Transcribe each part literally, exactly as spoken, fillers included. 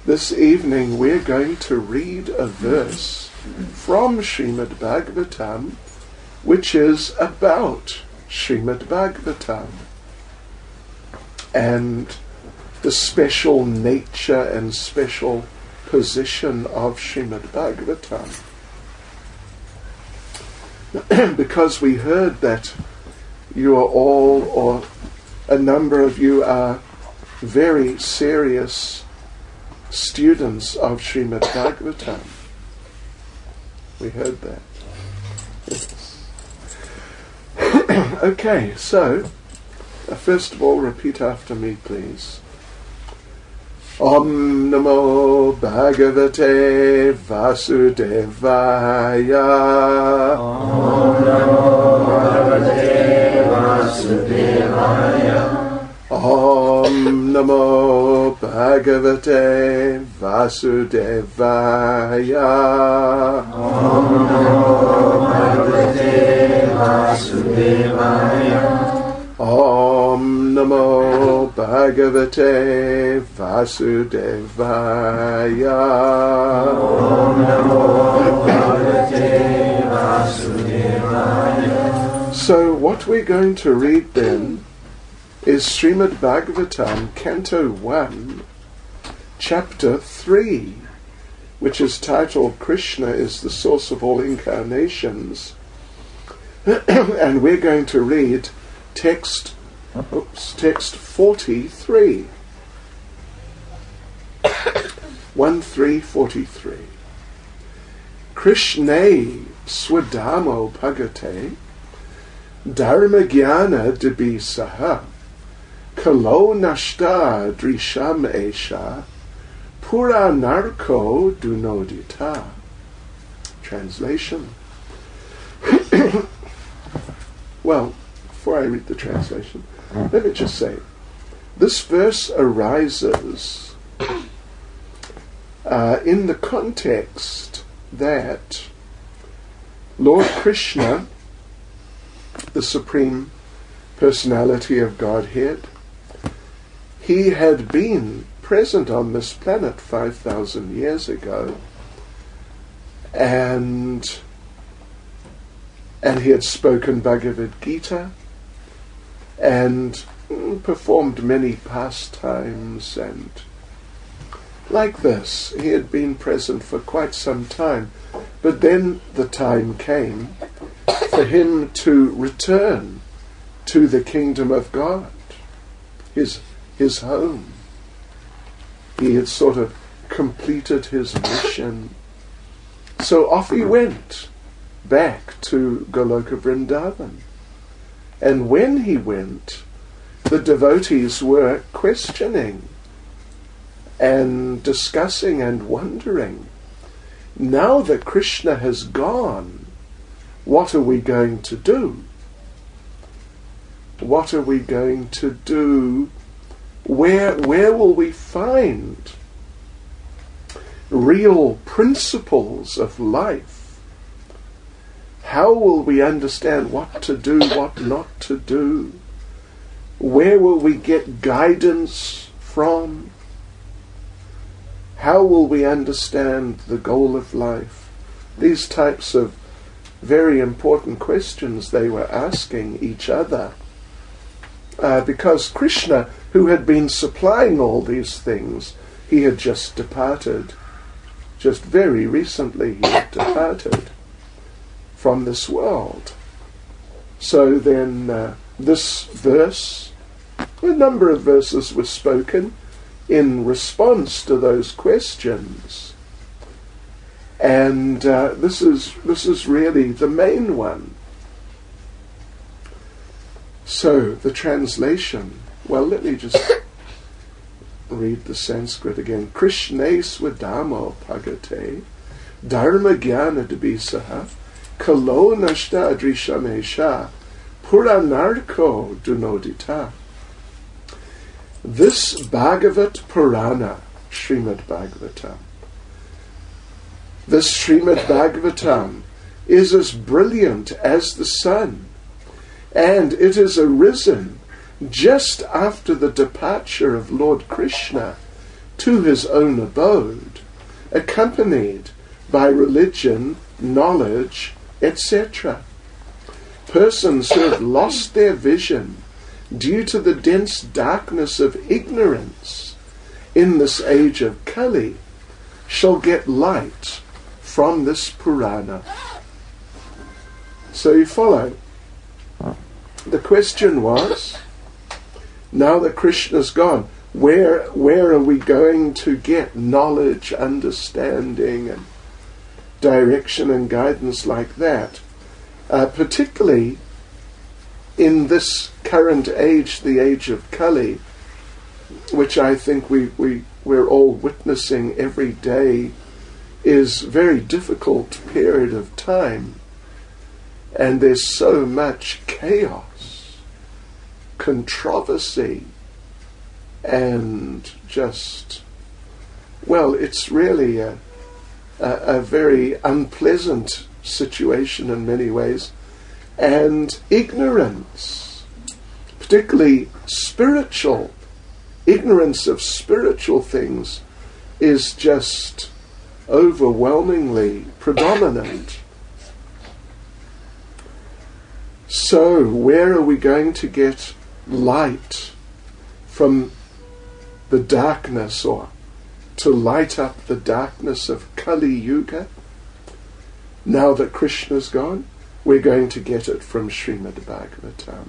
This evening we're going to read a verse from Srimad Bhagavatam, which is about Srimad Bhagavatam and the special nature and special position of Srimad Bhagavatam. Because we heard that you are all, or a number of you are very serious students of Srimad Bhagavatam. We heard that. Yes. Okay, so uh, first of all, repeat after me, please. Om Namo Bhagavate Vasudevaya. Om Namo Bhagavate Vasudevaya. Om Namo Bhagavate Vasudevaya. Om Namo Bhagavate Vasudevaya. Om Namo Bhagavate Vasudevaya. Om Namo Bhagavate Vasudevaya. So what we're going to read then is Srimad Bhagavatam, Canto one, Chapter three, which is titled Krishna is the Source of All Incarnations. And we're going to read text, oops, text forty-three. one three forty-three. Krishne swadamo bhagate dharmagyana dibisaha kalo nashta drisham esha pura narko dunodita. Translation. Well, before I read the translation, let me just say, this verse arises uh, in the context that Lord Krishna, the Supreme Personality of Godhead, he had been present on this planet five thousand years ago, and and he had spoken Bhagavad Gita and performed many pastimes, and like this he had been present for quite some time. But then the time came for him to return to the kingdom of God, his his home. He had sort of completed his mission. So off he went back to Goloka Vrindavan. And when he went, the devotees were questioning and discussing and wondering, now that Krishna has gone, what are we going to do? What are we going to do? Where, where will we find real principles of life? How will we understand what to do, what not to do? Where will we get guidance from? How will we understand the goal of life? These types of very important questions they were asking each other. Uh, because Krishna, who had been supplying all these things, he had just departed. Just very recently he had departed from this world. So then uh, this verse, a number of verses were spoken in response to those questions. And uh, this is this is really the main one. So, the translation. Well, let me just read the Sanskrit again. Krishne swadamo bhagate dharma jnana dibisaha kalo nashta adrishamesha puranarko dunodita. This Bhagavat Purana, Srimad Bhagavatam, this Srimad Bhagavatam is as brilliant as the sun, and it is arisen just after the departure of Lord Krishna to his own abode, accompanied by religion, knowledge, et cetera. Persons who have lost their vision due to the dense darkness of ignorance in this age of Kali shall get light from this Purana. So you follow. The question was, now that Krishna's gone, where where are we going to get knowledge, understanding, and direction and guidance like that? Uh, particularly in this current age, the age of Kali, which I think we, we, we're all witnessing every day, is a very difficult period of time. And there's so much chaos, controversy, and just, well, it's really a, a, a very unpleasant situation in many ways. And ignorance, particularly spiritual, ignorance of spiritual things, is just overwhelmingly predominant. So, where are we going to get light from the darkness, or to light up the darkness of Kali Yuga? Now that Krishna's gone, we're going to get it from Srimad Bhagavatam.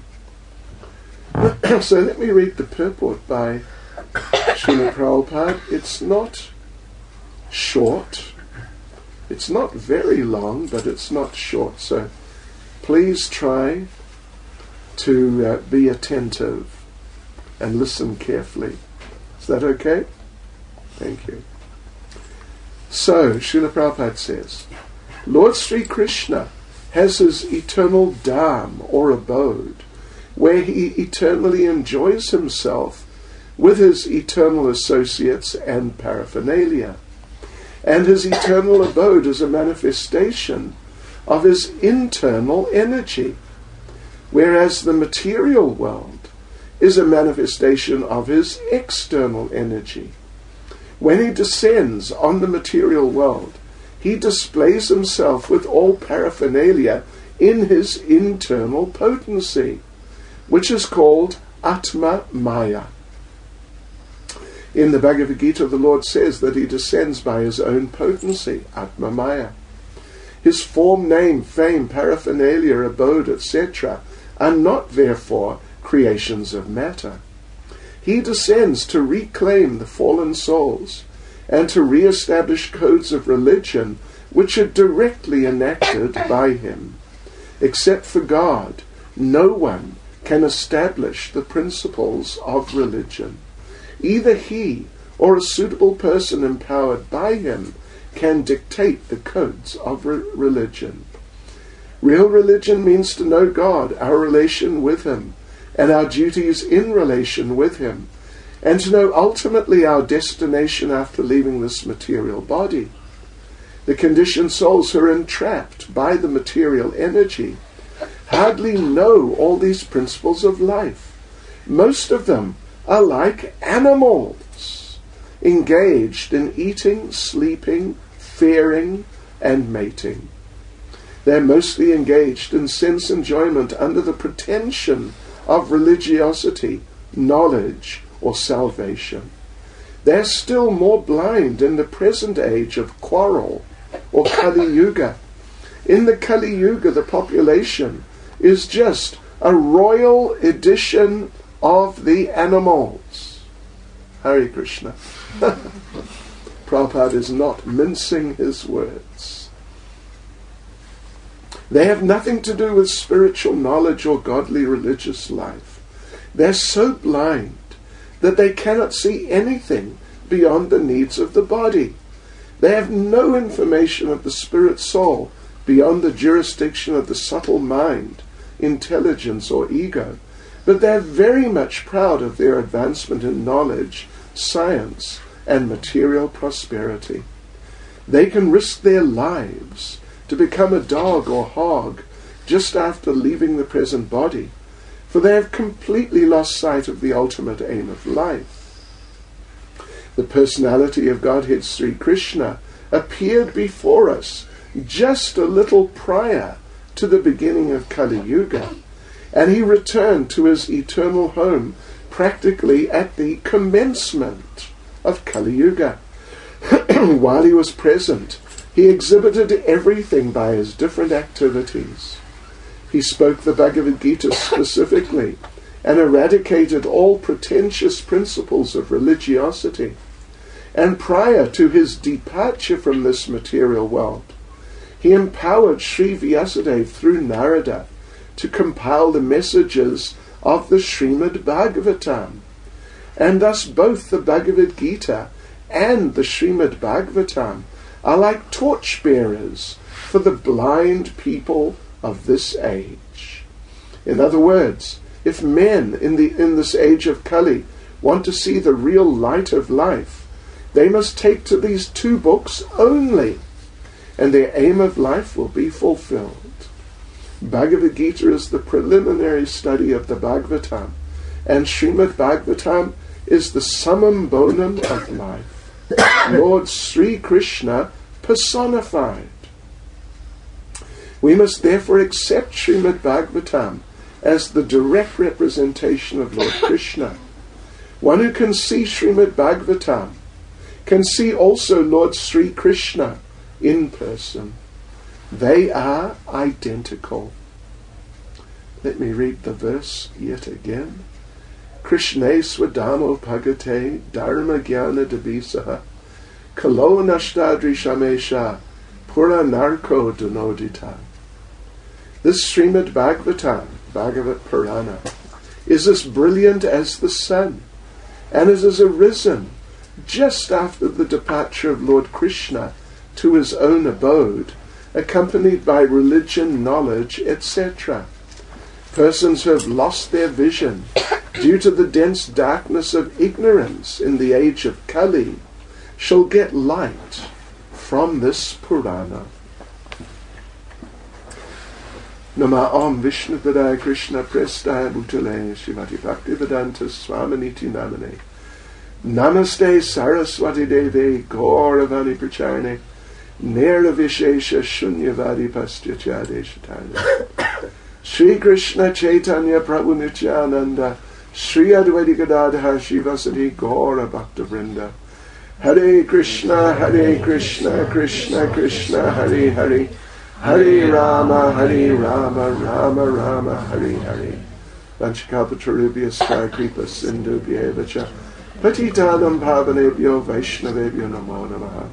So let me read the purport by Srila Prabhupada. It's not short. It's not very long, but it's not short. So please try to uh, be attentive and listen carefully. Is that okay? Thank you. So, Srila Prabhupada says, Lord Sri Krishna has his eternal dham, or abode, where he eternally enjoys himself with his eternal associates and paraphernalia. And his eternal abode is a manifestation of his internal energy, whereas the material world is a manifestation of his external energy. When he descends on the material world, he displays himself with all paraphernalia in his internal potency, which is called Atma Maya. In the Bhagavad Gita, the Lord says that he descends by his own potency, Atma Maya. His form, name, fame, paraphernalia, abode, et cetera are not, therefore, creations of matter. He descends to reclaim the fallen souls and to re-establish codes of religion which are directly enacted by him. Except for God, no one can establish the principles of religion. Either he or a suitable person empowered by him can dictate the codes of re- religion. Real religion means to know God, our relation with him, and our duties in relation with him, and to know ultimately our destination after leaving this material body. The conditioned souls who are entrapped by the material energy hardly know all these principles of life. Most of them are like animals, engaged in eating, sleeping, fearing, and mating. They're mostly engaged in sense enjoyment under the pretension of religiosity, knowledge, or salvation. They're still more blind in the present age of quarrel, or Kali Yuga. In the Kali Yuga, the population is just a royal edition of the animals. Hare Krishna. Prabhupada is not mincing his words. They have nothing to do with spiritual knowledge or godly religious life. They're so blind that they cannot see anything beyond the needs of the body. They have no information of the spirit soul beyond the jurisdiction of the subtle mind, intelligence, or ego, but they're very much proud of their advancement in knowledge, science, and material prosperity. They can risk their lives to become a dog or hog just after leaving the present body, for they have completely lost sight of the ultimate aim of life. The personality of Godhead Sri Krishna appeared before us just a little prior to the beginning of Kali Yuga, and he returned to his eternal home practically at the commencement of Kali Yuga. While he was present, he exhibited everything by his different activities. He spoke the Bhagavad Gita specifically and eradicated all pretentious principles of religiosity. And prior to his departure from this material world, he empowered Sri Vyasadeva through Narada to compile the messages of the Srimad Bhagavatam. And thus both the Bhagavad Gita and the Srimad Bhagavatam are like torchbearers for the blind people of this age. In other words, if men in the in this age of Kali want to see the real light of life, they must take to these two books only, and their aim of life will be fulfilled. Bhagavad Gita is the preliminary study of the Bhagavatam, and Srimad Bhagavatam is the summum bonum of life. Lord Sri Krishna personified. We must therefore accept Srimad Bhagavatam as the direct representation of Lord Krishna. One who can see Srimad Bhagavatam can see also Lord Sri Krishna in person. They are identical. Let me read the verse yet again. Krishne swadamo bhagate dharma jnana debisaha kalo nashtadri shamesha pura narko dunodita. This Srimad Bhagavatam, Bhagavat Purana, is as brilliant as the sun, and it has arisen just after the departure of Lord Krishna to his own abode, accompanied by religion, knowledge, et cetera. Persons who have lost their vision due to the dense darkness of ignorance in the age of Kali shall get light from this Purana. Nama Om Vishnu Padaya Krishna Prestaya Bhutale Shrimati Bhaktivedanta Swaminiti Namane Namaste Saraswati Deve Gauravani Pracharane Nera Vishesha Shunyavadi Pastyachade Shatane Sri Krishna Chaitanya Prabhu Nityananda Sri Advaita Gadadhar Shivasati Gaura Bhakta Vrinda Hare Krishna Hare Krishna Krishna Krishna Hare Hare Hare Rama Hare Rama Rama Rama Hare Hare Vanchakapatarubhyascha Kripa Sindhubhyevacha Patitanam Pavanebhyo Vaishnavebhyo Namo Namaha.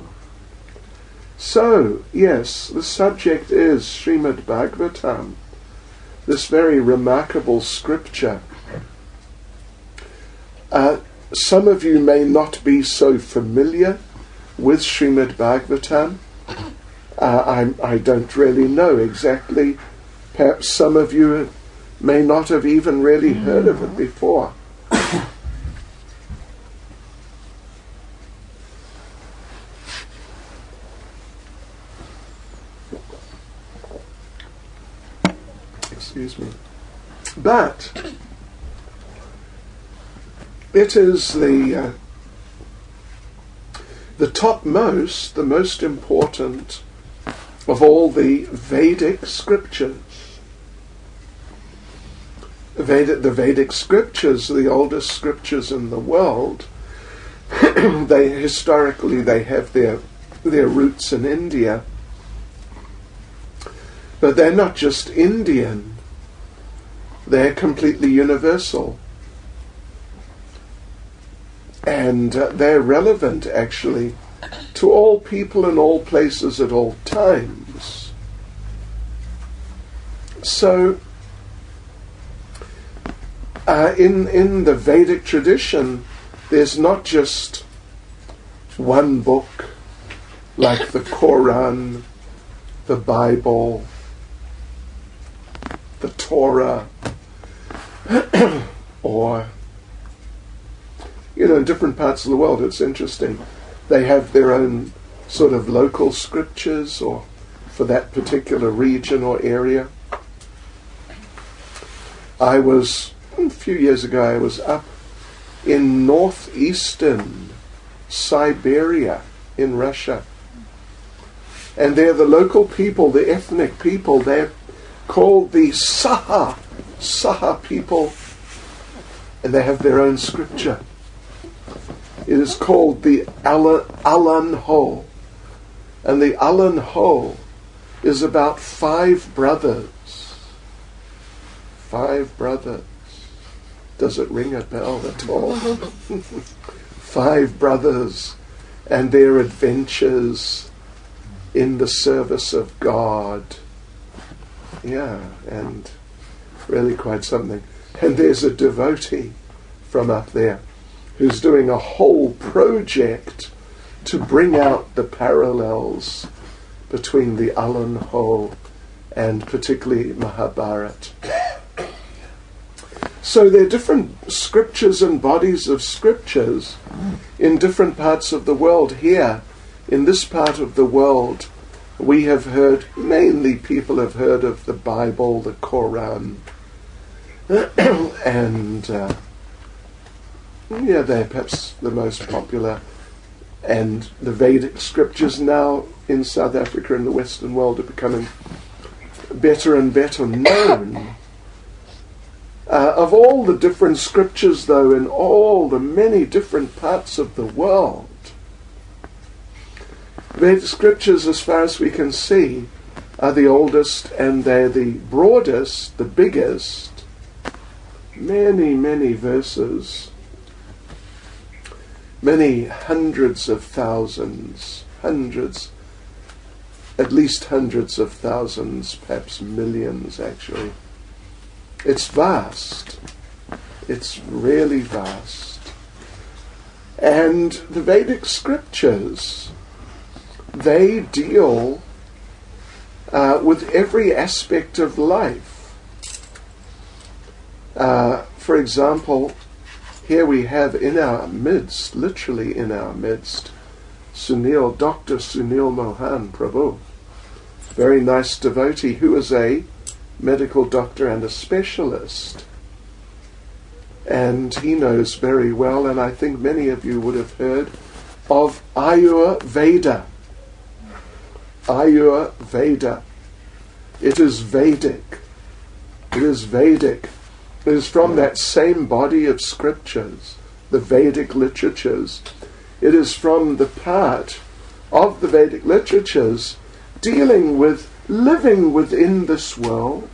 So, yes, the subject is Srimad Bhagavatam, this very remarkable scripture. Uh, some of you may not be so familiar with Srimad Bhagavatam. Uh, I, I don't really know exactly. Perhaps some of you may not have even really heard of it before. Excuse me. But it is the uh, the topmost, the most important of all the Vedic scriptures. Vedic, the Vedic scriptures are the oldest scriptures in the world. They historically they have their their roots in India, but they're not just Indian. They're completely universal, and uh, they're relevant actually to all people in all places at all times. So, uh, in in the Vedic tradition, there's not just one book like the Quran, the Bible, the Torah, or, you know, in different parts of the world, it's interesting. They have their own sort of local scriptures, or for that particular region or area. I was, a few years ago, I was up in northeastern Siberia in Russia. And they're the local people, the ethnic people. They're called the Saha, Saha people. And they have their own scripture. It is called the Alan Ho. And the Alan Ho is about five brothers. Five brothers. Does it ring a bell at all? Five brothers and their adventures in the service of God. Yeah, and really quite something. And there's a devotee from up there who's doing a whole project to bring out the parallels between the Alan Ho and particularly Mahabharata. So there are different scriptures and bodies of scriptures in different parts of the world. Here, in this part of the world, we have heard, mainly people have heard of the Bible, the Quran, and uh, yeah, they're perhaps the most popular. And the Vedic scriptures now in South Africa and the Western world are becoming better and better known. Uh, of all the different scriptures, though, in all the many different parts of the world, Vedic scriptures, as far as we can see, are the oldest and they're the broadest, the biggest. Many, many verses, many hundreds of thousands, hundreds, at least hundreds of thousands, perhaps millions actually. It's vast. It's really vast. And the Vedic scriptures, they deal uh, with every aspect of life. Uh, for example, here we have in our midst, literally in our midst, Sunil, Doctor Sunil Mohan Prabhu, very nice devotee who is a medical doctor and a specialist. And he knows very well, and I think many of you would have heard of Ayurveda. Ayurveda. It is Vedic. It is Vedic. It is from that same body of scriptures, the Vedic literatures. It is from the part of the Vedic literatures dealing with living within this world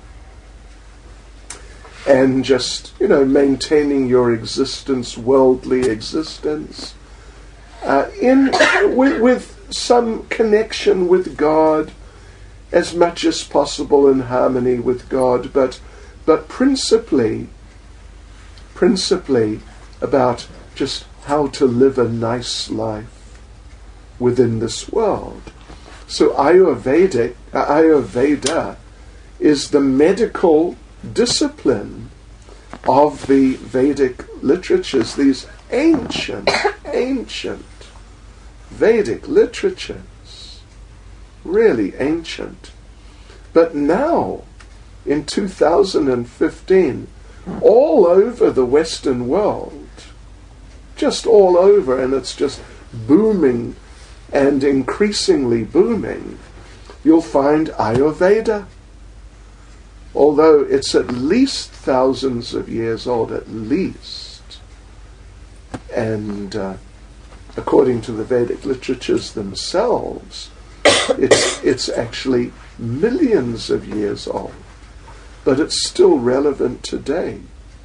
and just, you know, maintaining your existence, worldly existence, uh, in with, with some connection with God, as much as possible in harmony with God, but but principally, principally about just how to live a nice life within this world. So Ayurvedic, uh, Ayurveda is the medical discipline of the Vedic literatures, these ancient, ancient Vedic literatures, really ancient. But now, in two thousand fifteen, all over the Western world, just all over, and it's just booming and increasingly booming, you'll find Ayurveda. Although it's at least thousands of years old, at least. And uh, according to the Vedic literatures themselves, it's, it's actually millions of years old. But it's still relevant today.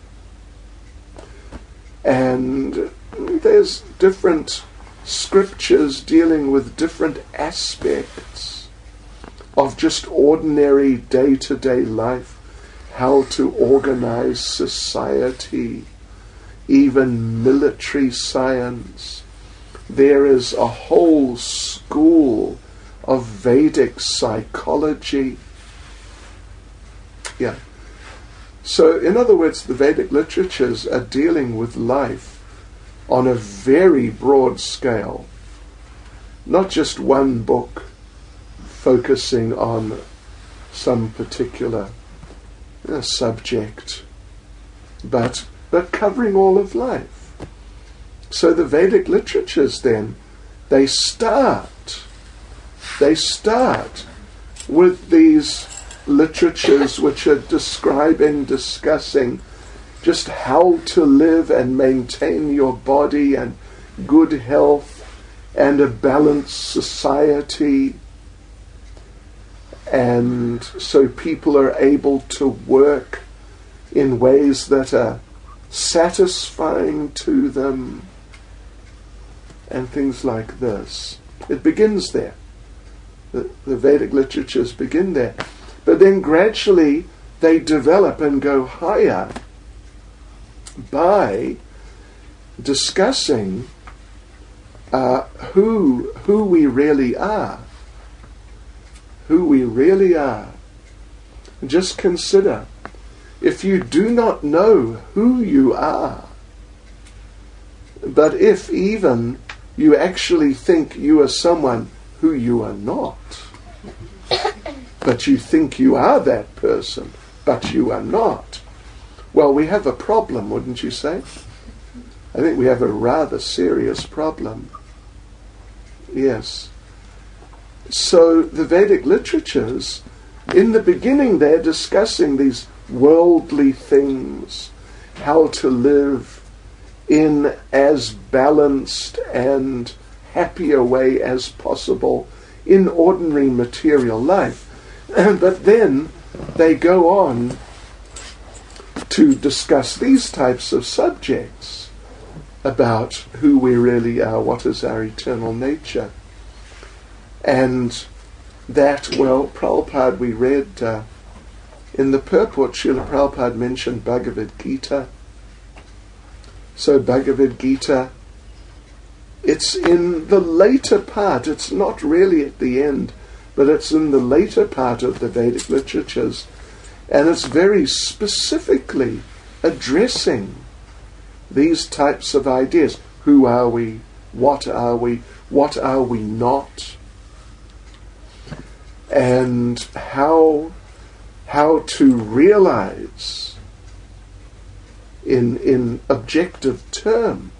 And there's different scriptures dealing with different aspects of just ordinary day-to-day life, how to organize society, even military science. There is a whole school of Vedic psychology. Yeah. So, in other words, the Vedic literatures are dealing with life on a very broad scale. Not just one book focusing on some particular uh, subject, but but covering all of life. So the Vedic literatures then, they start, they start with these literatures which are describing, discussing just how to live and maintain your body and good health and a balanced society. And so people are able to work in ways that are satisfying to them and things like this. It begins there. The, the Vedic literatures begin there. But then gradually they develop and go higher by discussing uh, who who we really are. Who we really are. Just consider, if you do not know who you are, but if even you actually think you are someone who you are not, but you think you are that person, but you are not, well, we have a problem, wouldn't you say? I think we have a rather serious problem. Yes. So the Vedic literatures, in the beginning they're discussing these worldly things, how to live in as balanced and happy a way as possible in ordinary material life. But then they go on to discuss these types of subjects about who we really are, what is our eternal nature. And that, well, Prabhupada, we read uh, in the purport, Srila Prabhupada mentioned Bhagavad Gita. So Bhagavad Gita, it's in the later part, it's not really at the end, but it's in the later part of the Vedic literatures, and it's very specifically addressing these types of ideas. Who are we? What are we? What are we not? And how how to realize in in objective terms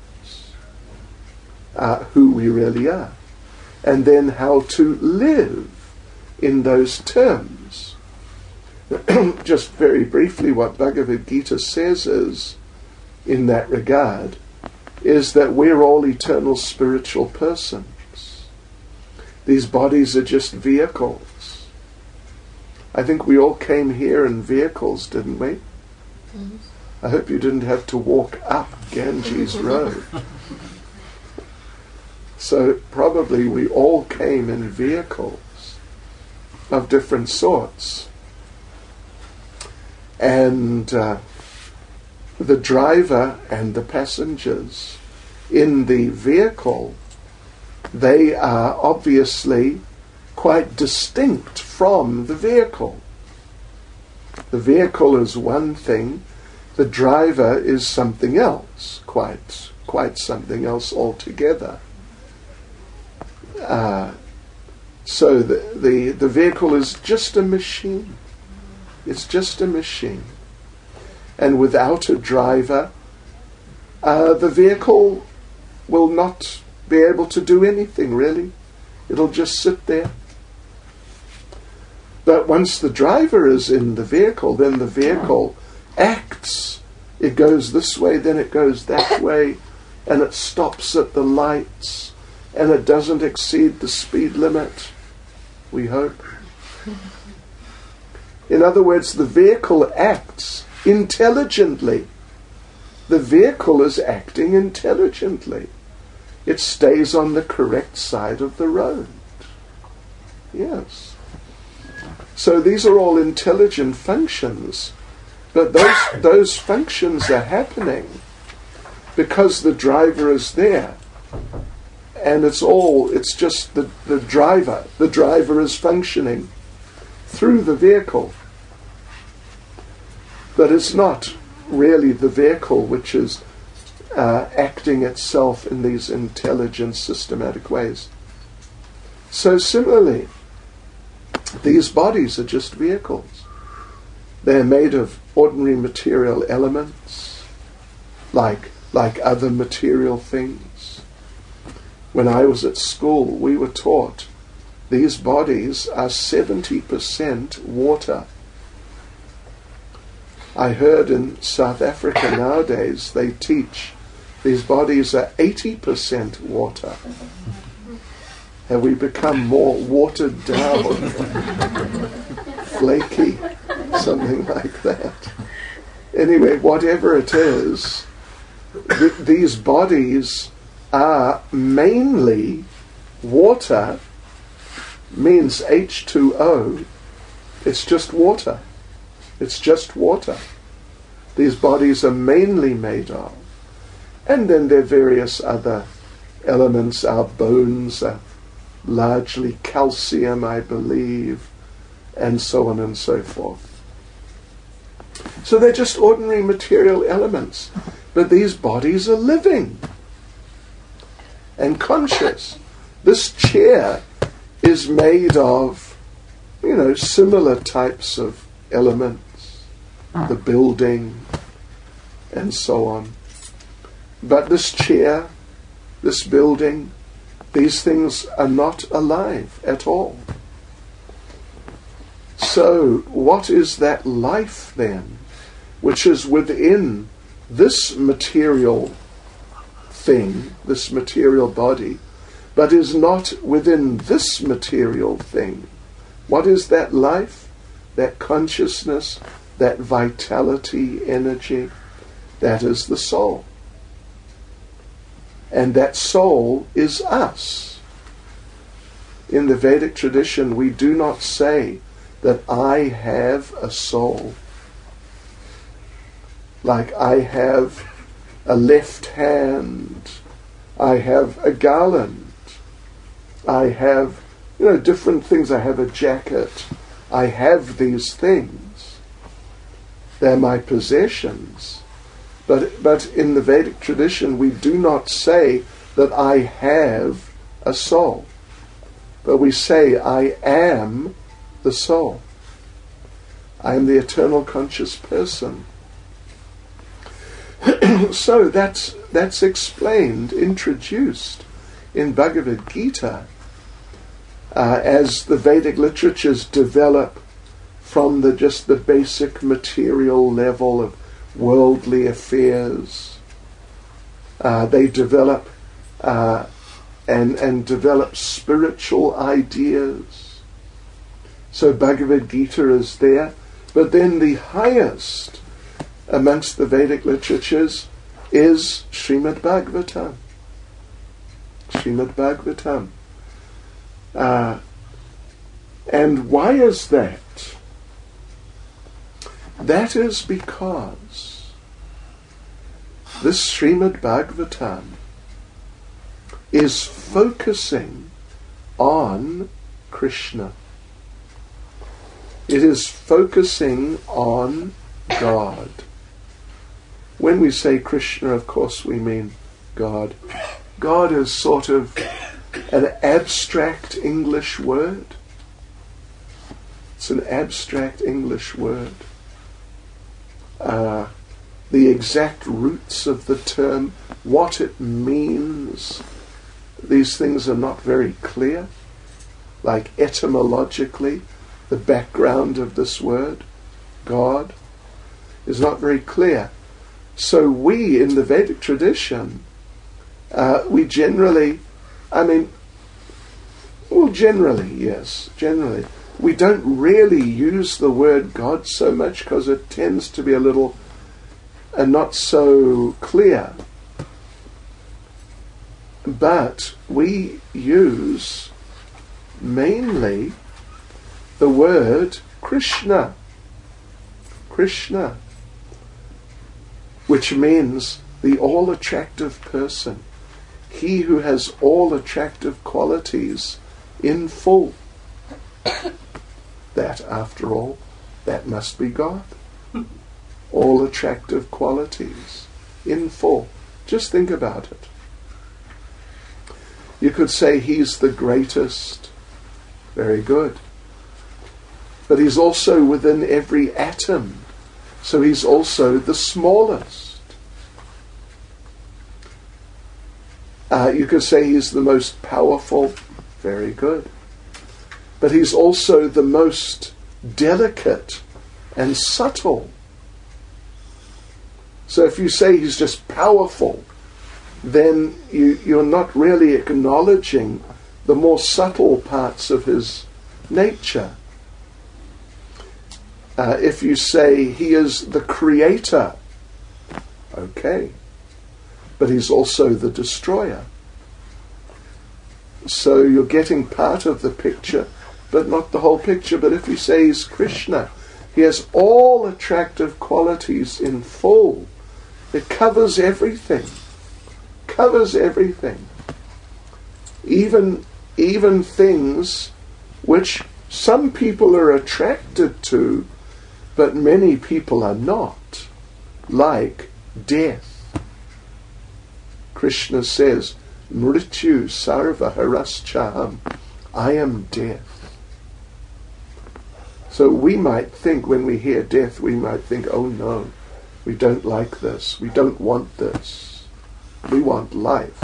uh, who we really are, and then how to live in those terms. Just very briefly, what Bhagavad Gita says is, in that regard, is that we're all eternal spiritual persons. These bodies are just vehicles. I think we all came here in vehicles, didn't we? Mm-hmm. I hope you didn't have to walk up Ganges Road. So probably we all came in vehicles of different sorts. And uh, the driver and the passengers in the vehicle, they are obviously quite distinct from the vehicle. The vehicle is one thing, the driver is something else, quite quite something else altogether. Uh, so the, the the vehicle is just a machine. It's just a machine. And without a driver, uh, the vehicle will not be able to do anything, really. It'll just sit there. But once the driver is in the vehicle, then the vehicle acts. It goes this way, then it goes that way, and it stops at the lights, and it doesn't exceed the speed limit, we hope. In other words, the vehicle acts intelligently. The vehicle is acting intelligently. It stays on the correct side of the road. Yes. So these are all intelligent functions, but those those functions are happening because the driver is there. And it's all, it's just the, the driver. The driver is functioning through the vehicle. But it's not really the vehicle which is uh, acting itself in these intelligent, systematic ways. So similarly, these bodies are just vehicles. They're made of ordinary material elements, like like other material things. When I was at school, we were taught these bodies are seventy percent water. I heard in South Africa nowadays they teach these bodies are eighty percent water. Have we become more watered down, flaky, something like that? Anyway, whatever it is, th- these bodies are mainly water, means H two O. It's just water. It's just water. These bodies are mainly made of. And then there are various other elements. Our bones are largely calcium, I believe, and so on and so forth. So they're just ordinary material elements. But these bodies are living and conscious. This chair is made of, you know, similar types of elements, the building, and so on. But this chair, this building, these things are not alive at all. So, what is that life then, which is within this material thing, this material body, but is not within this material thing? What is that life, that consciousness, that vitality, energy? That is the soul. And that soul is us. In the Vedic tradition, we do not say that I have a soul. Like I have a left hand, I have a garland, I have, you know, different things. I have a jacket. I have these things. They're my possessions. But, but in the Vedic tradition, we do not say that I have a soul. But we say I am the soul. I am the eternal conscious person. So that's, that's explained, introduced in Bhagavad Gita uh, as the Vedic literatures develop from the just the basic material level of worldly affairs. Uh, they develop uh, and and develop spiritual ideas. So Bhagavad Gita is there, but then the highest amongst the Vedic literatures is Srimad Bhagavatam. Srimad Bhagavatam. Uh, and why is that? That is because this Srimad Bhagavatam is focusing on Krishna. It is focusing on God. When we say Krishna, of course we mean God. God is sort of an abstract English word. It's an abstract English word. Uh, the exact roots of the term, what it means, these things are not very clear. Like etymologically, the background of this word, God, is not very clear. So we, in the Vedic tradition, uh, we generally, I mean, well, generally, yes, generally, we don't really use the word God so much because it tends to be a little uh, not so clear. But we use mainly the word Krishna. Krishna, which means the all-attractive person. He who has all attractive qualities in full. That, after all, that must be God. All attractive qualities in full. Just think about it. You could say he's the greatest. Very good. But he's also within every atom. So he's also the smallest. Uh, you could say he's the most powerful. Very good. But he's also the most delicate and subtle. So if you say he's just powerful, then you, you're not really acknowledging the more subtle parts of his nature. Uh, if you say he is the creator, okay, but he's also the destroyer. So you're getting part of the picture, but not the whole picture. But if you say he's Krishna, he has all attractive qualities in full. It covers everything. Covers everything. Even, even things which some people are attracted to, but many people are not, like death. Krishna says, Mrityu sarva haraschaham, I am death. So we might think, when we hear death, we might think, oh no, we don't like this, we don't want this, we want life.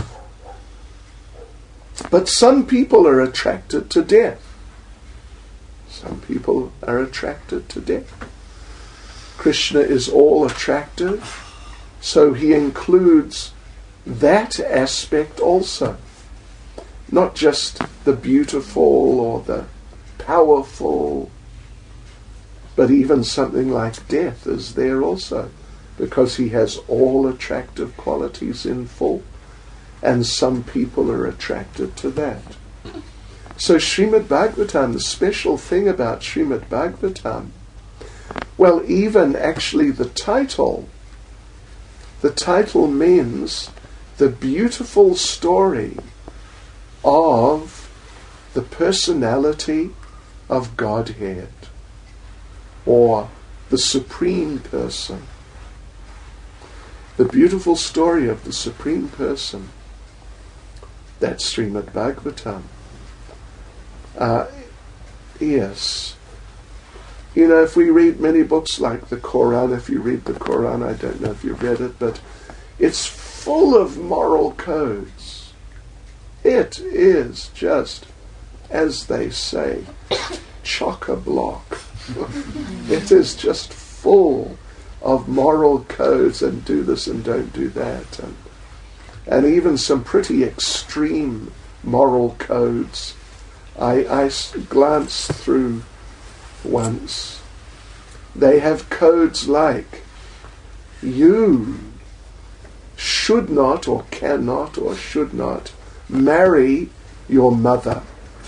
But some people are attracted to death. Some people are attracted to death. Krishna is all attractive, so he includes that aspect also. Not just the beautiful or the powerful, but even something like death is there also, because he has all attractive qualities in full, and some people are attracted to that. So Srimad Bhagavatam, the special thing about Srimad Bhagavatam, well, even actually the title, the title means the beautiful story of the personality of Godhead, or the Supreme Person. The beautiful story of the Supreme Person. That's Srimad Bhagavatam. Uh, yes. You know, if we read many books like the Quran, if you read the Quran, I don't know if you've read it, but it's full of moral codes. It is just, as they say, chock-a-block. It is just full of moral codes, and do this and don't do that, and and even some pretty extreme moral codes. I, I glanced through once. They have codes like, you should not or cannot or should not marry your mother.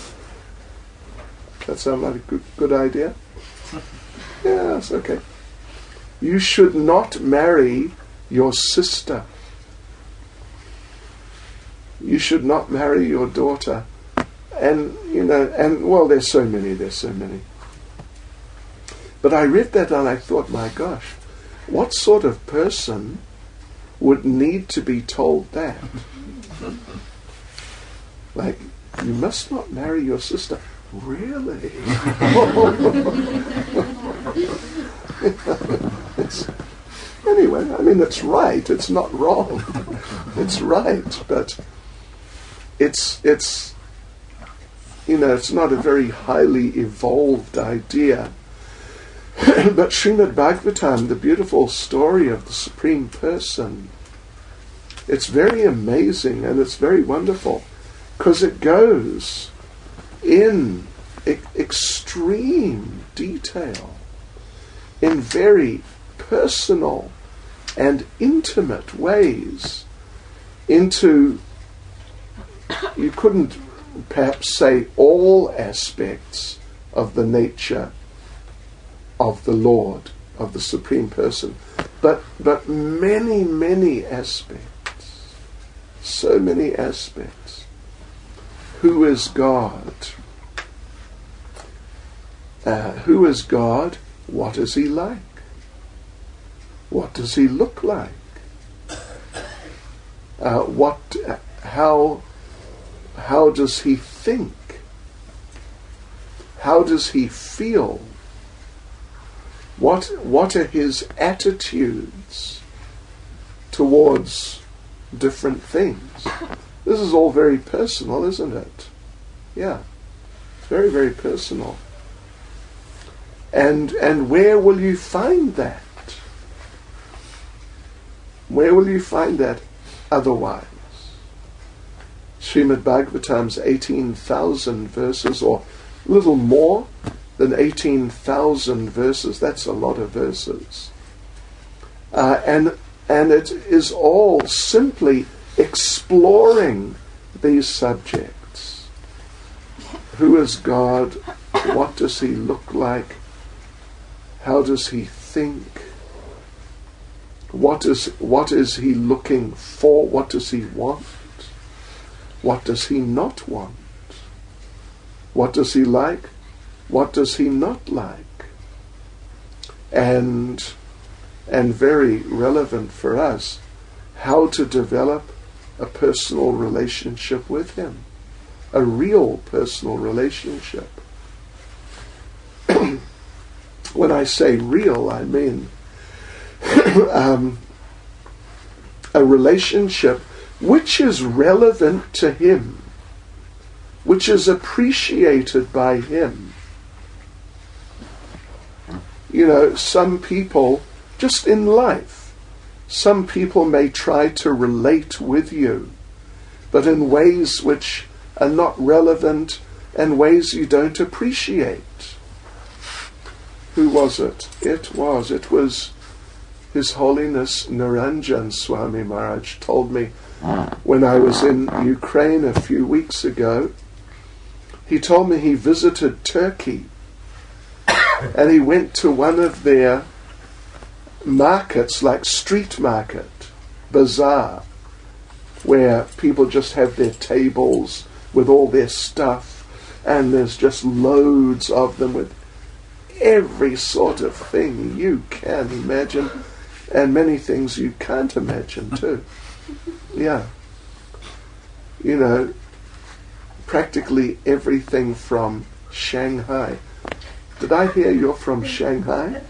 That sound like a good, good idea? Yeah, it's okay. You should not marry your sister. You should not marry your daughter. And, you know, and, well, there's so many, there's so many. But I read that and I thought, my gosh, what sort of person would need to be told that? Like, you must not marry your sister. Really? It's, anyway, I mean, it's right. It's not wrong. It's right, but it's it's you know, it's not a very highly evolved idea. But Srimad Bhagavatam, the beautiful story of the Supreme Person, it's very amazing and it's very wonderful, because it goes in e- extreme detail, in very personal and intimate ways, into, you couldn't perhaps say all aspects of the nature of the Lord, of the Supreme Person, but but many, many aspects, so many aspects. Who is God? Uh, who is God? What is he like? What does he look like? Uh, what? Uh, how? How does he think? How does he feel? What What are his attitudes towards different things? This is all very personal, isn't it? Yeah. Very, very personal. And and where will you find that? Where will you find that otherwise? Srimad Bhagavatam's eighteen thousand verses, or a little more than eighteen thousand verses. That's a lot of verses. Uh, and and it is all simply exploring these subjects. Who is God? What does he look like? How does he think? What is what is he looking for? What does he want? What does he not want? What does he like? What does he not like? And and very relevant for us, how to develop a personal relationship with him. A real personal relationship. When I say real, I mean um, a relationship which is relevant to him, which is appreciated by him. You know, some people, just in life, some people may try to relate with you, but in ways which are not relevant and ways you don't appreciate. Who was it? It was, it was His Holiness Niranjan Swami Maharaj told me when I was in Ukraine a few weeks ago. He told me he visited Turkey and he went to one of their markets, like street market, bazaar, where people just have their tables with all their stuff, and there's just loads of them with every sort of thing you can imagine, and many things you can't imagine too. Yeah. You know, practically everything from Shanghai. Did I hear you're from Shanghai?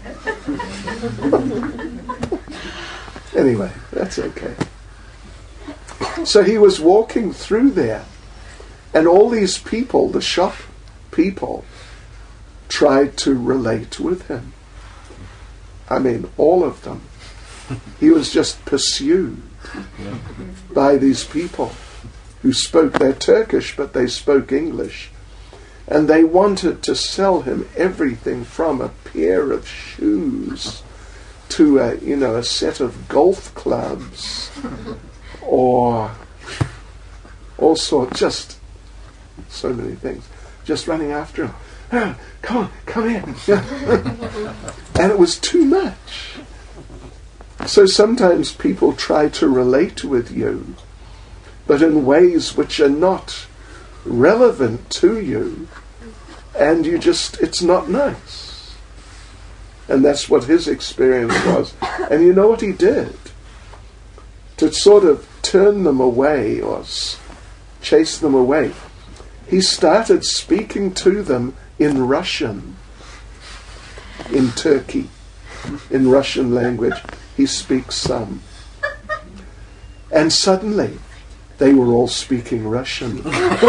Anyway, that's okay. So he was walking through there, and all these people, the shop people, tried to relate with him. I mean, all of them. He was just pursued by these people who spoke, they're Turkish, but they spoke English. And they wanted to sell him everything from a pair of shoes to a, you know, a set of golf clubs, or all sorts, just so many things. Just running after him. Oh, come on, come in. And it was too much. So sometimes people try to relate with you, but in ways which are not relevant to you, and you just, it's not nice. And that's what his experience was. And you know what he did? To sort of turn them away or chase them away, he started speaking to them in Russian, in Turkey, in Russian language. He speaks some. And suddenly, they were all speaking Russian.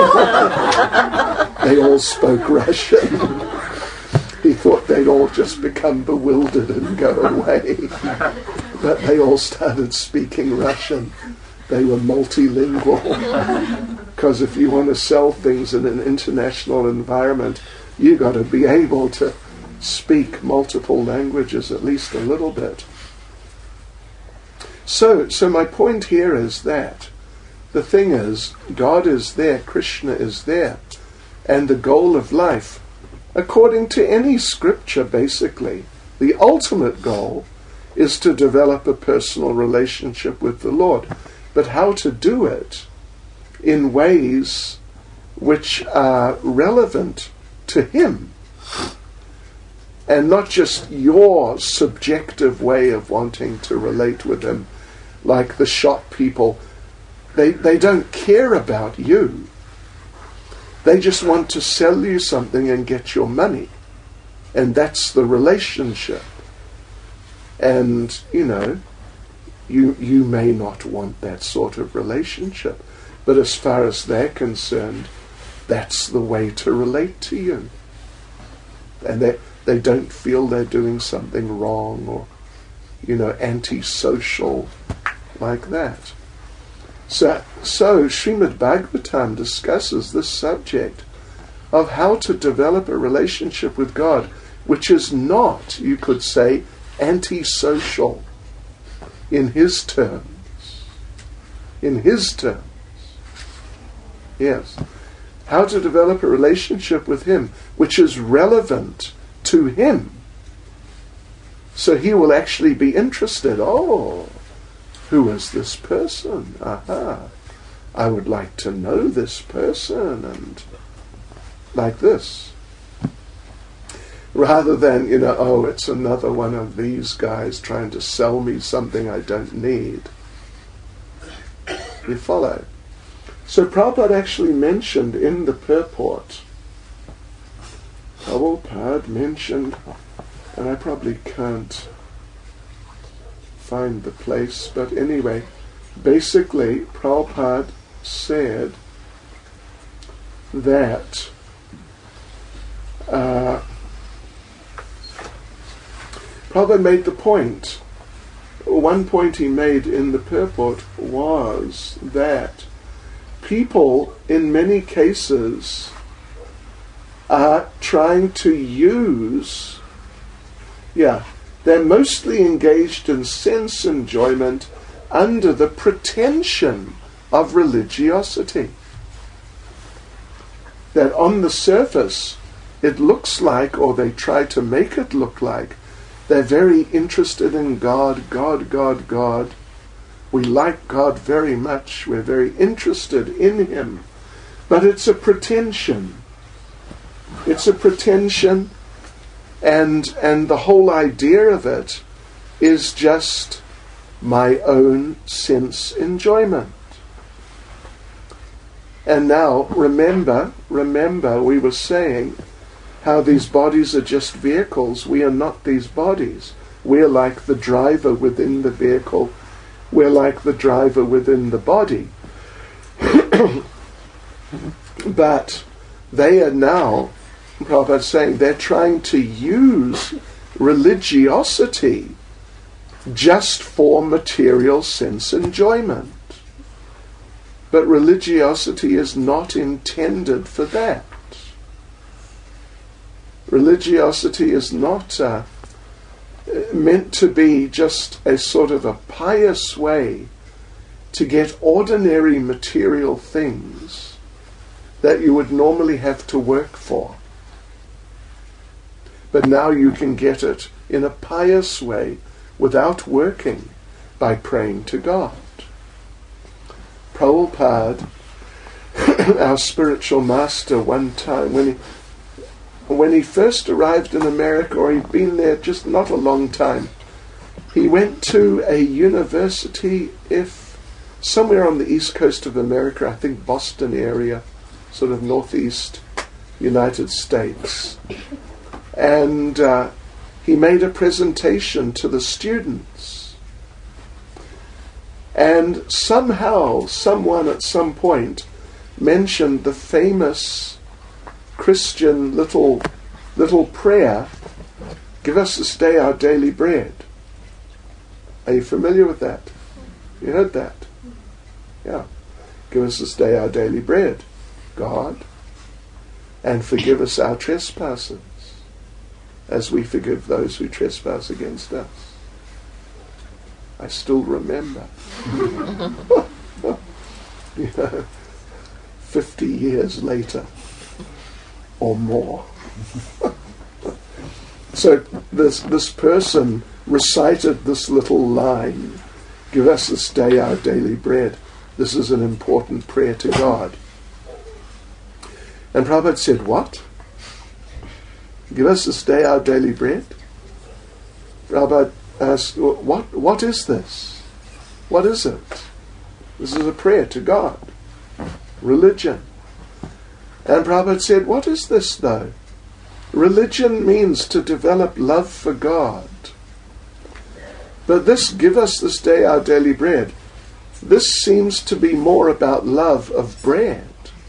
They all spoke Russian. He thought they'd all just become bewildered and go away. But they all started speaking Russian. They were multilingual. Because if you want to sell things in an international environment, you've got to be able to speak multiple languages, at least a little bit. So, so my point here is that the thing is, God is there, Krishna is there, and the goal of life, according to any scripture basically, the ultimate goal is to develop a personal relationship with the Lord. But how to do it in ways which are relevant to Him, and not just your subjective way of wanting to relate with Him, like the shop people. They, they don't care about you. They just want to sell you something and get your money. And that's the relationship. And, you know, you you may not want that sort of relationship. But as far as they're concerned, that's the way to relate to you. And they, they don't feel they're doing something wrong or, you know, antisocial like that. So, so Srimad Bhagavatam discusses this subject of how to develop a relationship with God which is not, you could say, antisocial in His terms. In His terms. Yes. How to develop a relationship with Him which is relevant to Him. So He will actually be interested. Oh, who is this person? Aha. I would like to know this person, and like this. Rather than, you know, oh, it's another one of these guys trying to sell me something I don't need. You follow? So Prabhupada actually mentioned in the purport, Prabhupada mentioned, and I probably can't find the place, but anyway, basically Prabhupada said that uh, Prabhupada made the point, one point he made in the purport was that people in many cases are trying to use, yeah, they're mostly engaged in sense enjoyment under the pretension of religiosity. That on the surface it looks like, or they try to make it look like, they're very interested in God, God, God, God. We like God very much. We're very interested in Him. But it's a pretension. It's a pretension, and and the whole idea of it is just my own sense enjoyment. And now, remember, remember we were saying how these bodies are just vehicles. We are not these bodies. We're like the driver within the vehicle. We're like the driver within the body. But they are now, Prabhupada's saying, they're trying to use religiosity just for material sense enjoyment. But religiosity is not intended for that. Religiosity is not uh, meant to be just a sort of a pious way to get ordinary material things that you would normally have to work for. But now you can get it in a pious way without working, by praying to God. Prabhupada, our spiritual master, one time when he when he first arrived in America, or he'd been there just not a long time, he went to a university, if somewhere on the east coast of America, I think Boston area, sort of northeast United States. And uh, he made a presentation to the students. And somehow, someone at some point mentioned the famous Christian little little prayer, "Give us this day our daily bread." Are you familiar with that? You heard that? Yeah. Give us this day our daily bread, God, and forgive us our trespasses, as we forgive those who trespass against us. I still remember. You know, fifty years later or more. So this this person recited this little line, "Give us this day our daily bread." This is an important prayer to God. And Prabhupada said, "What? Give us this day our daily bread?" Prabhupada asked, what, what is this? What is it? This is a prayer to God. Religion. And Prabhupada said, what is this though? Religion means to develop love for God. But this, "Give us this day our daily bread," this seems to be more about love of bread.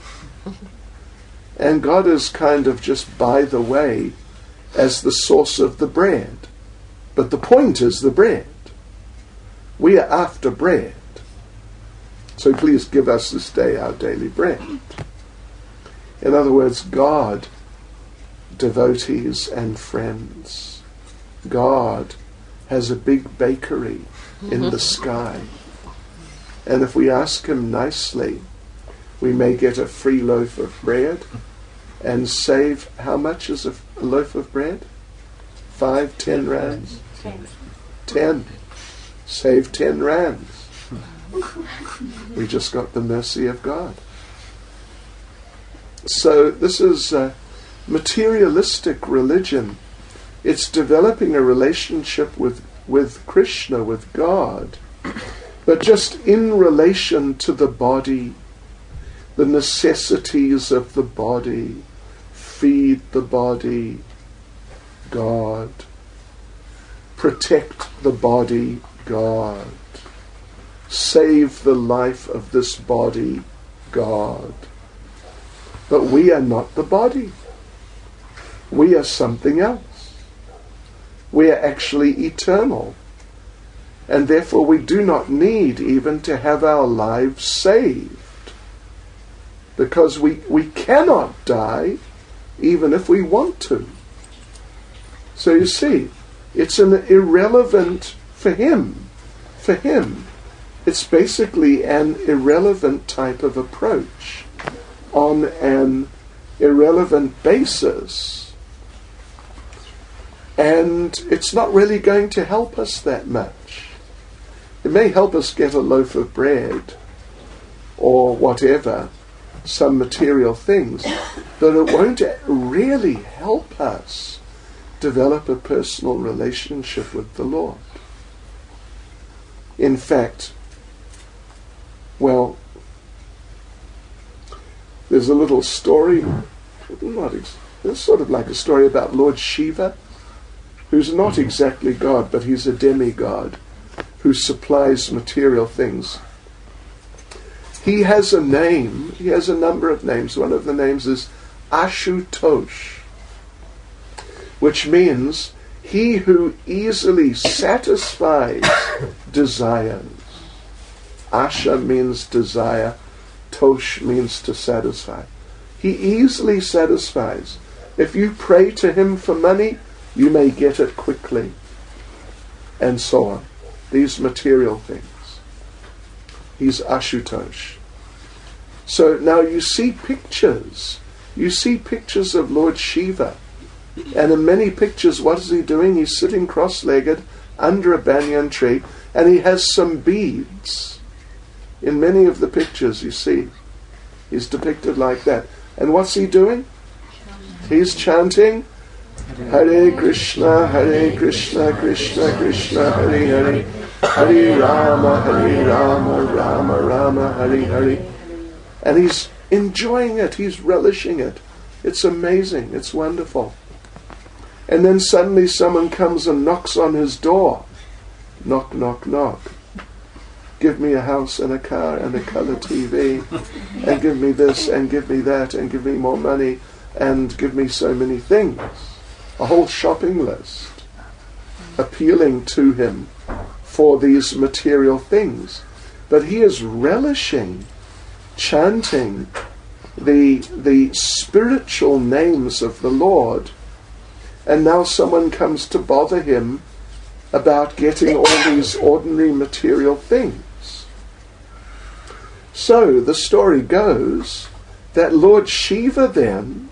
And God is kind of just by the way as the source of the bread. But the point is the bread. We are after bread. So please give us this day our daily bread. In other words, God, devotees and friends, God has a big bakery in the sky. And if we ask him nicely, we may get a free loaf of bread and save, how much is a, a loaf of bread? Five, ten rands? Ten. Ten. Save ten rands. We just got the mercy of God. So this is a materialistic religion. It's developing a relationship with, with Krishna, with God, but just in relation to the body, the necessities of the body, feed the body, God, protect the body, God, save the life of this body, God. But we are not the body. We are something else. We are actually eternal. And therefore we do not need even to have our lives saved. Because we, we cannot die even if we want to. So you see, it's an irrelevant for him. For him, it's basically an irrelevant type of approach on an irrelevant basis. And it's not really going to help us that much. It may help us get a loaf of bread or whatever, some material things, but it won't really help us develop a personal relationship with the Lord. In fact, well, there's a little story, not ex- it's sort of like a story about Lord Shiva, who's not exactly God, but he's a demigod who supplies material things. He has a name, he has a number of names. One of the names is Ashutosh, which means he who easily satisfies desires. Asha means desire, Tosh means to satisfy. He easily satisfies. If you pray to him for money, you may get it quickly, and so on. These material things. He's Ashutosh. So now you see pictures. You see pictures of Lord Shiva. And in many pictures, what is he doing? He's sitting cross-legged under a banyan tree, and he has some beads. In many of the pictures you see, he's depicted like that. And what's he doing? He's chanting, Hare Krishna, Hare Krishna, Krishna Krishna, Hare Hare, Hare Rama, Hare Rama, Rama Rama, Hare Hare. And he's enjoying it, he's relishing it. It's amazing, it's wonderful. And then suddenly someone comes and knocks on his door. Knock, knock, knock. Give me a house and a car and a colour T V, and give me this and give me that and give me more money and give me so many things. A whole shopping list appealing to him for these material things. But he is relishing chanting the, the spiritual names of the Lord, and now someone comes to bother him about getting all these ordinary material things. So the story goes that Lord Shiva then,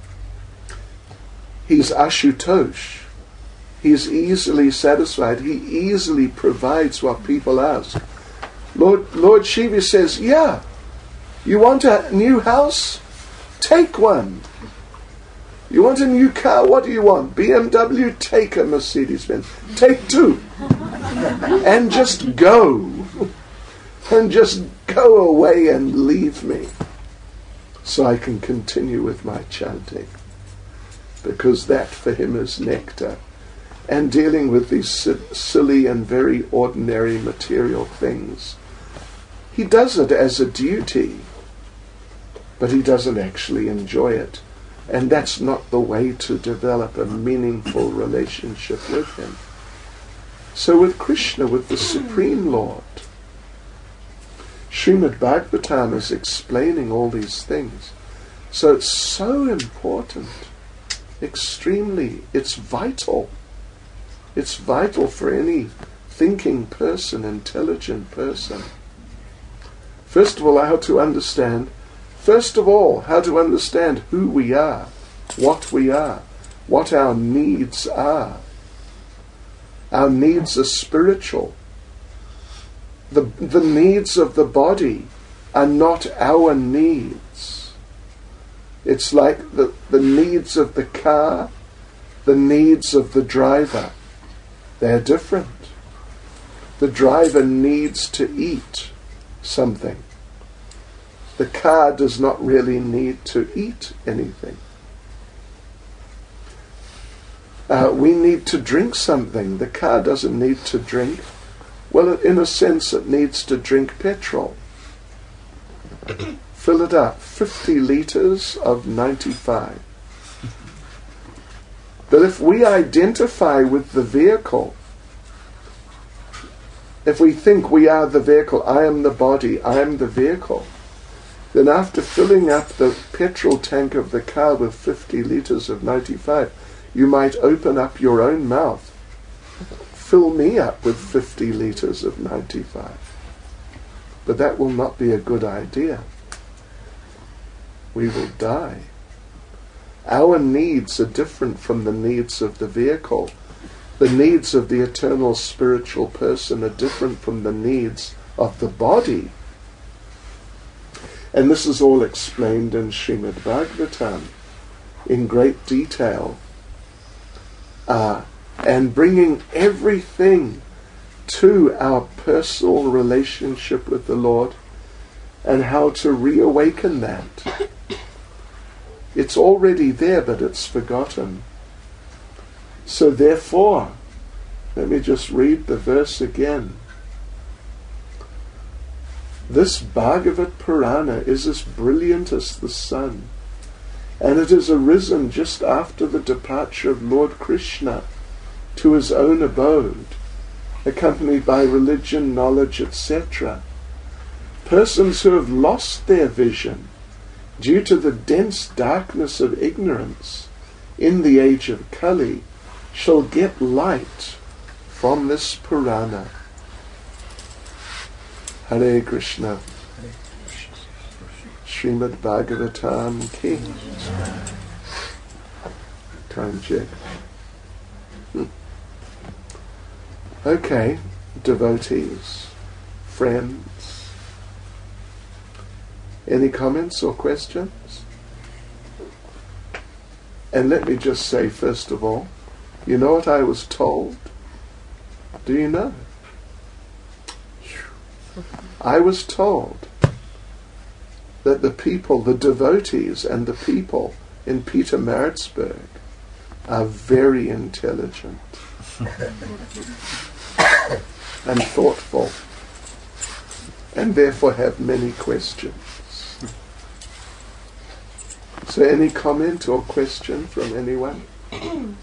he's Ashutosh. He's easily satisfied. He easily provides what people ask. Lord, Lord Shiva says, yeah, you want a new house? Take one. You want a new car? What do you want? B M W? Take a Mercedes-Benz. Take two. And just go. And just go away and leave me, so I can continue with my chanting. Because that for him is nectar. And dealing with these silly and very ordinary material things he does it as a duty, but he doesn't actually enjoy it. And that's not the way to develop a meaningful relationship with him. So with Krishna, with the Supreme Lord, Srimad Bhagavatam is explaining all these things. So it's so important, extremely, it's vital. It's vital for any thinking person, intelligent person. First of all, how to understand, first of all, how to understand who we are, what we are, what our needs are. Our needs are spiritual. The, the needs of the body are not our needs. It's like the, the needs of the car, the needs of the driver. They're different. The driver needs to eat something. The car does not really need to eat anything. Uh, we need to drink something. The car doesn't need to drink. Well, in a sense, it needs to drink petrol. Fill it up, fifty litres of ninety-five. But if we identify with the vehicle, if we think we are the vehicle, I am the body, I am the vehicle, then after filling up the petrol tank of the car with fifty litres of ninety-five, you might open up your own mouth. Fill me up with fifty litres of ninety-five. But that will not be a good idea. We will die. Our needs are different from the needs of the vehicle. The needs of the eternal spiritual person are different from the needs of the body. And this is all explained in Srimad Bhagavatam in great detail. Uh, and bringing everything to our personal relationship with the Lord and how to reawaken that. It's already there, but it's forgotten. So therefore, let me just read the verse again. This Bhagavad Purana is as brilliant as the sun, and it has arisen just after the departure of Lord Krishna to his own abode, accompanied by religion, knowledge, et cetera. Persons who have lost their vision due to the dense darkness of ignorance in the age of Kali shall get light from this Purana. Hare Krishna. Srimad Bhagavatam ki. Time check. Hmm. Okay, devotees, friends. Any comments or questions? And let me just say, first of all, you know what I was told? Do you know? I was told that the people, the devotees and the people in Peter Maritzburg are very intelligent and thoughtful, and therefore have many questions. So any comment or question from anyone? I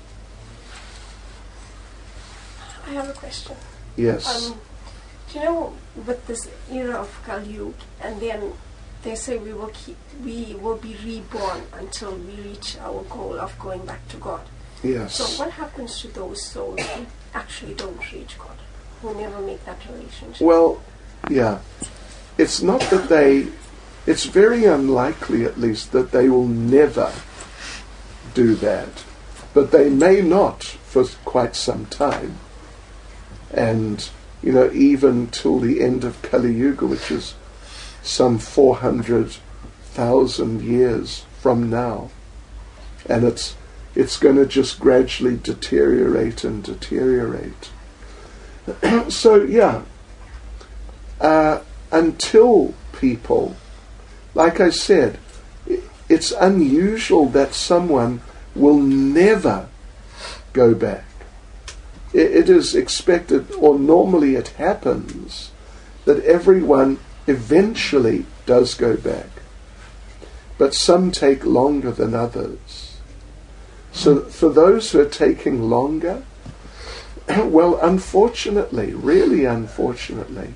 have a question. Yes. Um, do you know, with this era of Kali Yuga, and then they say we will keep, we will be reborn until we reach our goal of going back to God. Yes. So what happens to those souls who actually don't reach God, who never make that relationship? Well, yeah. It's not that they, it's very unlikely at least that they will never do that. But they may not for quite some time. And, you know, even till the end of Kali Yuga, which is some four hundred thousand years from now. And it's it's going to just gradually deteriorate and deteriorate. So, yeah, uh, until people, like I said, it's unusual that someone will never go back. It, it is expected, or normally it happens, that everyone eventually does go back. But some take longer than others. So for those who are taking longer, well, unfortunately, really unfortunately,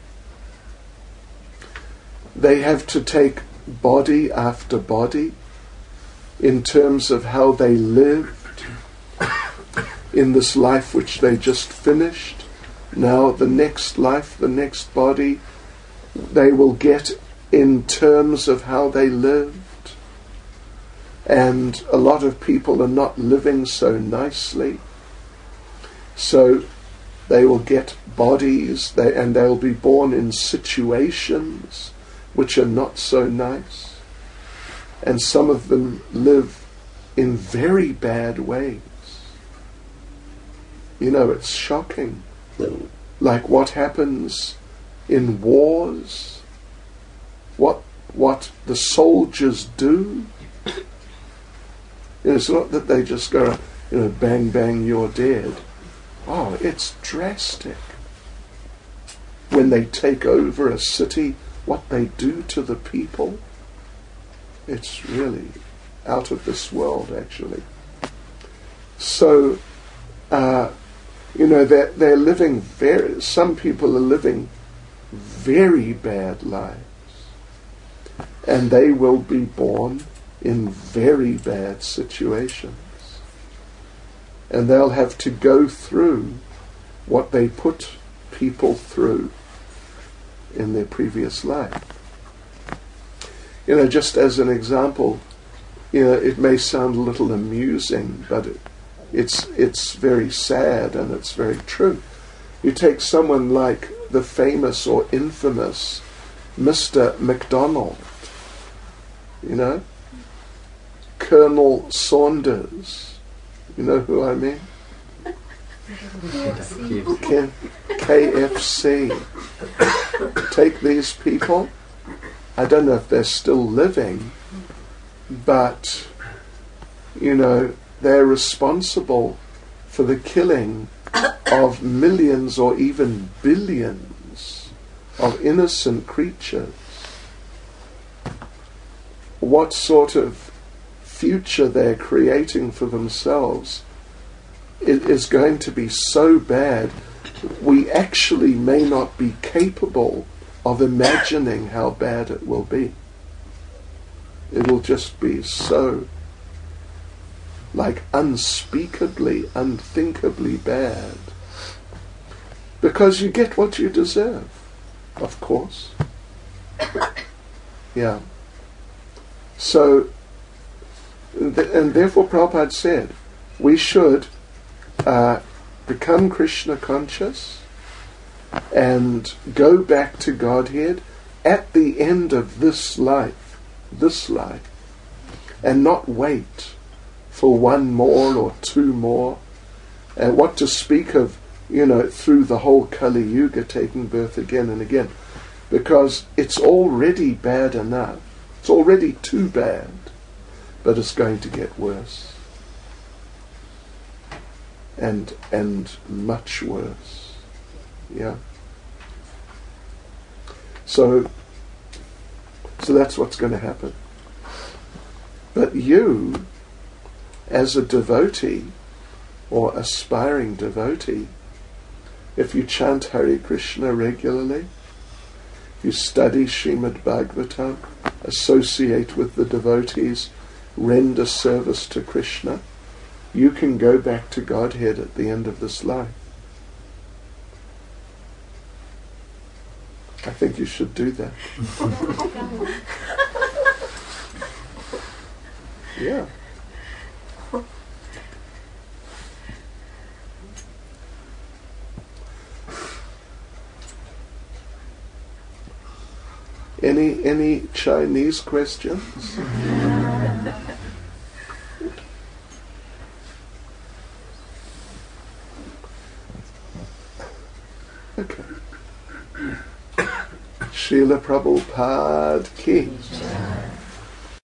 they have to take body after body in terms of how they lived in this life which they just finished. Now the next life, the next body, they will get in terms of how they lived. And a lot of people are not living so nicely. So they will get bodies, they, and they'll be born in situations which are not so nice. And some of them live in very bad ways. You know, it's shocking. Like what happens in wars, what what the soldiers do. You know, it's not that they just go, you know, bang, bang, you're dead. Oh, it's drastic. When they take over a city, what they do to the people, it's really out of this world, actually. So, uh, you know, they're, they're living very, some people are living very bad lives. And they will be born in very bad situations. And they'll have to go through what they put people through in their previous life. You know, just as an example, you know, it may sound a little amusing, but it, it's it's very sad and it's very true. You take someone like the famous or infamous Mister MacDonald, you know, Colonel Saunders, you know who I mean? K- KFC. Take these people, I don't know if they're still living, but, you know, they're responsible for the killing of millions or even billions of innocent creatures. What sort of future they're creating for themselves is going to be so bad, we actually may not be capable of imagining how bad it will be. It will just be so, like, unspeakably, unthinkably bad. Because you get what you deserve, of course. Yeah. So, and therefore Prabhupada said, we should uh, become Krishna conscious and go back to Godhead at the end of this life, this life, and not wait for one more or two more. And what to speak of, you know, through the whole Kali Yuga, taking birth again and again, because it's already bad enough. It's already too bad, but it's going to get worse. And and much worse. Yeah. So so that's what's going to happen. But you, as a devotee or aspiring devotee, if you chant Hare Krishna regularly, if you study Srimad Bhagavatam, associate with the devotees, render service to Krishna, you can go back to Godhead at the end of this life. I think you should do that. Yeah. Any any Chinese questions? Okay. Srila Prabhupada ki.